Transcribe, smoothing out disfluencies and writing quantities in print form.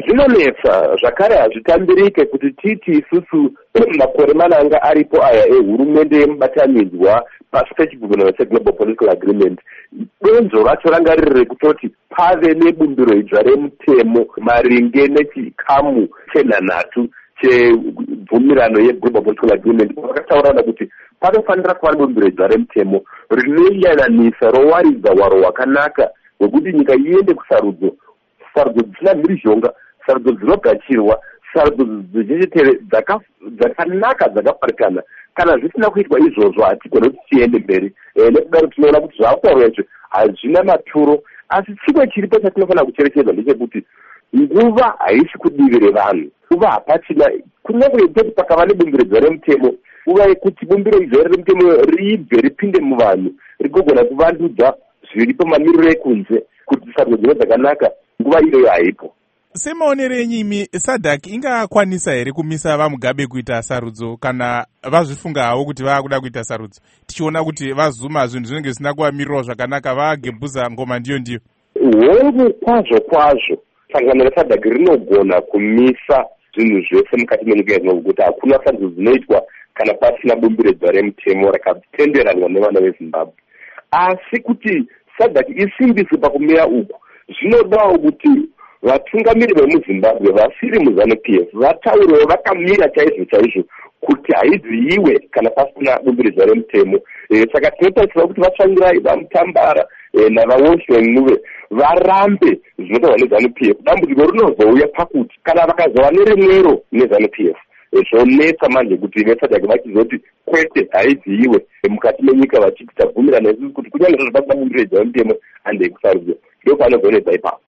zvinonetsa zvakare hazvitambirike kuti titi isusu makore mananga aripo aya ehurumende yemubatanidzwa pasi pechibvumirano cheglobal political agreement. Donzo racho ranga riri rekutoti pave nebumbiro idzva remutemo maringe nechikamu chenhanhatu chebvumirano yeglobal political agreement. Vakataurana kuti panofanira kuva nebumbiro idzva remutemo rinoyananisa rowaridza hwaro hwakanaka hwekuti nyika iende kusarudzo, sarudzo dzisina mhirizhonga, sarudzo dzinogachirwa, sarudzo dzechechetere dzakanaka dzakafarikana. Kana zvisina kuitwa izvozvo hatigone kuti tiende mberi. Nekudaro tinoona kuti zvakutaurwa izvo hazvina maturo, asi chimwe chiripo chatinofanira kucherechedza ndechekuti nguva haisi kudivi revanhu. Nguva hapachina, kunyange kuti pakava nebumbiro remutemo, nguva yekuti bumbiro remutemo riibve ripinde muvanhu, rigogona kuvandudza zviripo mamiriro ekunze kuti sarudzo dzive dzakanaka, nguva iyoyo haipo. Semaonero enyu imi, SADC ingakwanisa here kumisa vaMugabe kuita sarudzo kana vazvifunga havo kuti vakuda kuita sarudzo, tichiona kuti vazuma zvinhu zvinenge zvisina kuvamirirawo zvakanaka, vagebhuza ngoma ndiyo? Hongu kwazvo sangano reSADC rinogona kumisa zvinhu zvese mukati menyika yeZimbabwe kuti hakuna sarudzo dzinoitwa kana pasina bumbiro remutemo rakatenderanwa nevana veZimbabwe. Asi kuti SADC isimbise pakumira uku, zvinodawo kuti vatungamiri vemuZimbabwe vasiri muZANU-PF vataurewo vakamira chaizvo kuti haidziyiwe kana pasina bumbiro remutemo. Saka tinotarisira kuti vatsvangirai vaMutambara navaWolfgang Nuve varambe zvinotaurwa neZANU-PF. Dambudziko rinozouya pakuti kana vakazova nerimwero neZANU-PF zvonetsa manje kuti veSADC vachizoti kwete haidziyiwe mukati menyika vachiti tabvumirana isusu kuti kunyange zvapasina bumbiro remutemo handei kusarudzo. Ndopanozonetsa ipapo.